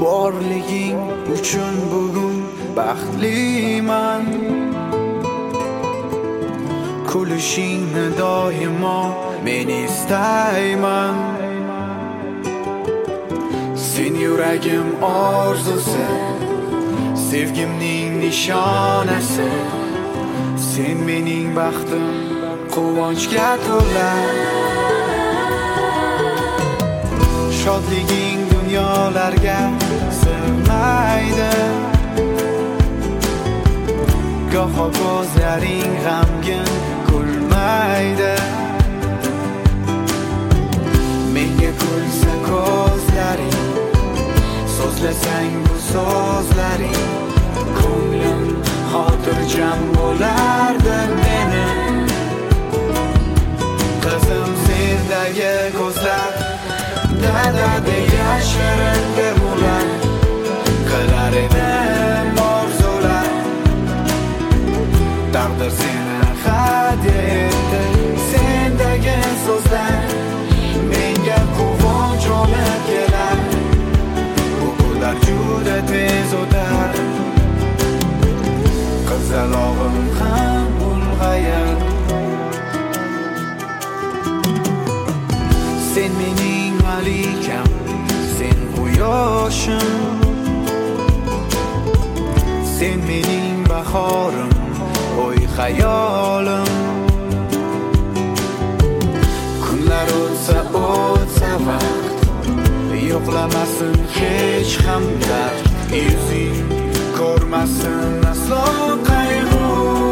borliging uchun bugun baxtliman. Kulishingni doimo men istayman. Sen yuragim orzusi, sevgimning nishonasi. Sen mening baxtim, quvonchga to'la. Shodliging dunyolarga sig'maydi. Goho ko'zlaring g'amgin kulmaydi. Menga kulsa ko'zlaring, so'zlasang bu so'zlaring, ko'nglim xotirjam bo'lardi mening. Qizim sendagi ko'zlar dada deya shirin demular, qilar edim orzular. Taqdir seni hadya etdi, sendagi so'zlar menga quvonch olib kelar. Bu kunlar juda tez o'tar, qizalog'im ham ulg'ayar. Sen mening malikam, sen quyoshim. Sen mening bahorim, o'y xayolim. Kunlar o'tsa vaqt, yo'qlamasin hech ham dard. Yuzing ko'rmasin aslo qayg'u.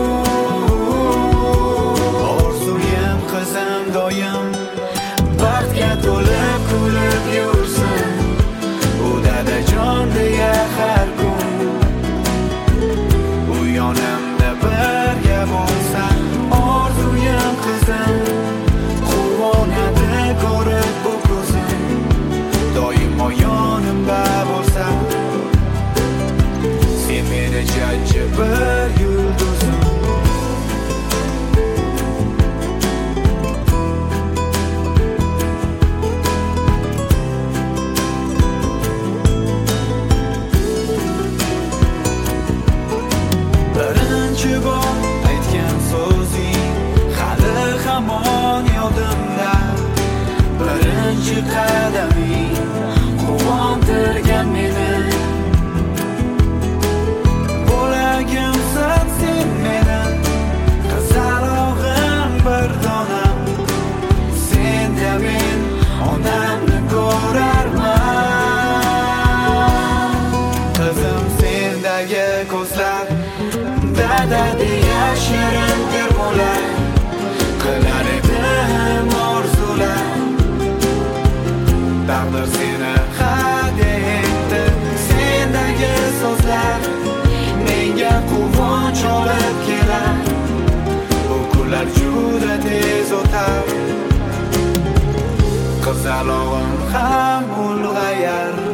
Orzuyim qizim doim baxtga to'lib kulib yursin. U dadajon deya har kun u yonimda birga bo'lsan. Orzuyim qizim, quvonadi ko'rib bu ko'zim. Doimo yonimda bo'lsan, sen meni jajji bir yulduzim. Birinchi bor aytgan so'zing hali hamon yodimda. Birinchi qadaming quvontirgan meni. Bo'lagimsan sen meni, qizalog'im bir donam. Senda men onamni ko'rarman. Qizim sendagi ko'zlar dada deya shirin termular, qilar edim orzular. Taqdir seni hadya etdi, sendagi so'zlar menga quvonch olib kelar. Bu kunlar juda tez o'tar, qizalog'im ham ulg'ayar.